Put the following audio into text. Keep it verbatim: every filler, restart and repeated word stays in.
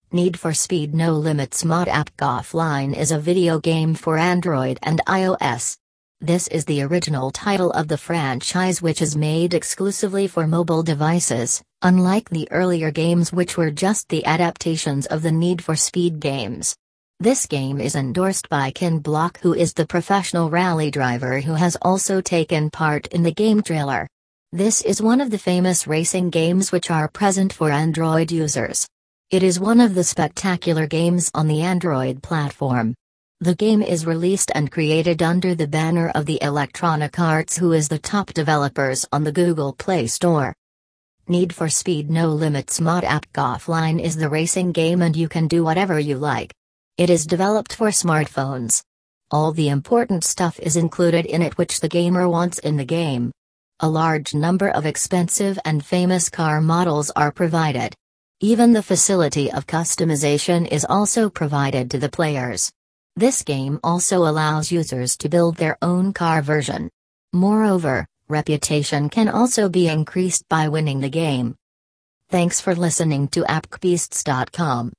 Need for Speed No Limits Mod App Offline is a video game for Android and iOS. This is the original title of the franchise, which is made exclusively for mobile devices, unlike the earlier games which were just the adaptations of the Need for Speed games. This game is endorsed by Ken Block, who is the professional rally driver who has also taken part in the game trailer. This is one of the famous racing games which are present for Android users. It is one of the spectacular games on the Android platform. The game is released and created under the banner of the Electronic Arts, who is the top developers on the Google Play Store. Need for Speed No Limits Mod App Offline is the racing game, and you can do whatever you like. It is developed for smartphones. All the important stuff is included in it which the gamer wants in the game. A large number of expensive and famous car models are provided. Even the facility of customization is also provided to the players. This game also allows users to build their own car version. Moreover, reputation can also be increased by winning the game. Thanks for listening to appbeasts dot com.